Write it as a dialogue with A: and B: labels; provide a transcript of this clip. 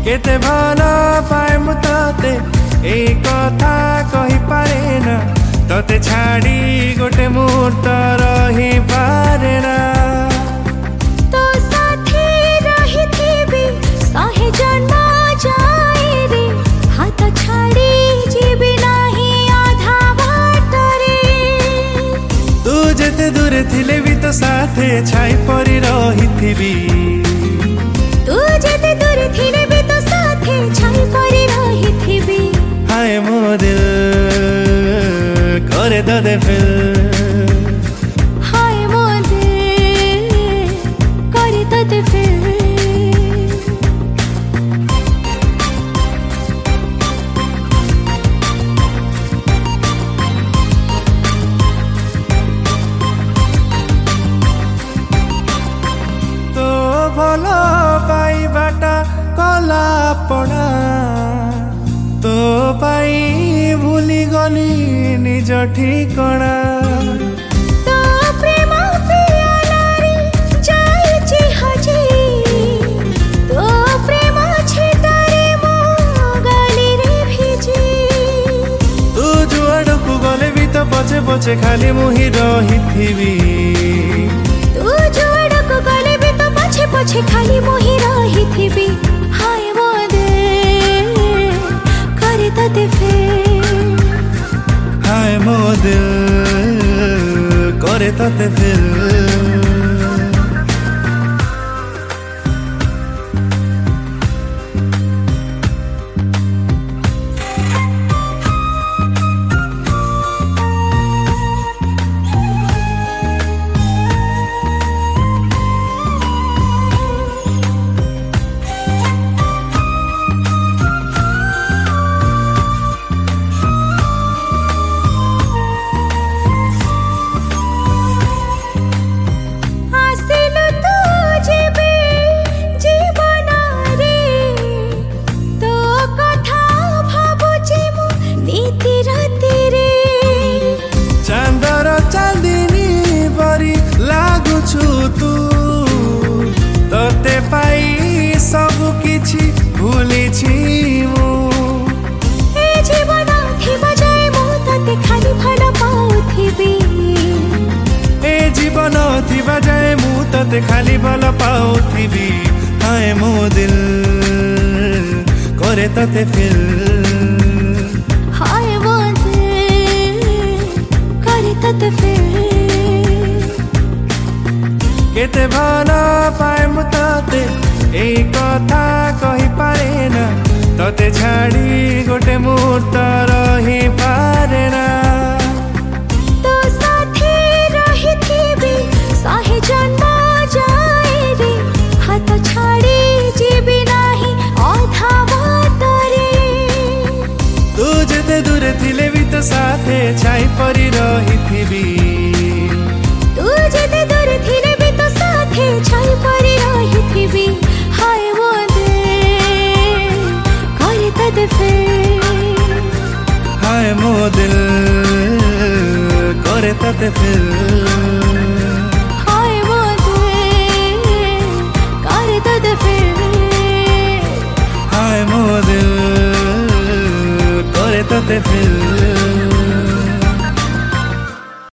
A: केते भल पाए मु तते ए कथा कहि पारे ना तते छाड़ी गोटे मुहूर्त रही पारे ना।
B: तो साथी रही थी सहे जन्म जाए रे हाथ छाड़ी जीवी नाही आधा बाटरे।
A: तू जेते दूर थिले भी तो साथे छाई परी रही थी।
B: तू जेते दूर थिले भी तो साथे छाई परी रही थी।
A: हाय मो दिल करे तते फिल।
B: हाय मो दिल करे तते फिल।
A: तो भल पाइबाटा कला पड़ा तो पाई भूली गली निज ठिकणा।
B: तो प्रेम पियालारी जाइछि हजी तो प्रेम छेतारे मो गली रे भिजी।
A: तू जुआड़ को गले भी तो पछे पछे खाली मुही रही थी।
B: तू जुआड़ को गले भी तो पछे पछे खाली मुही रही थी। हाय मो दिल करे तते फिल।
A: हाय मो दिल करे तते फिल। तते पाई सब किछि भूली मु।
B: ए जीवन थिबा जाए मु तते खाली भल पाउथिबी।
A: ए जीवन थिबा जाए मु तते खाली भल पाउथिबी। हाय मो दिल करे तते फिल।
B: हाय मो दिल करे तते फिल।
A: केते भल पाए मु तते ए कथा कहि पारे ना तते छाड़ी गोटे मुहूर्त रही पारे ना।
B: तो साथी रही थी सहे जन्म जाए रे हाथ छाड़ी जीवी नाही आधा बाटरे।
A: तू जेते दूर थिले भी तो साथे छाई परी रही थी।
B: तू जेते दूर थिले भी तो साथे छाई परी रही थी। हाय मो दिल करे तते फिल।
A: हाय मो दिल करे तते फिल।
B: हाय मो दिल करे तते फिल।
A: हाय मो दिल करे तते फिल।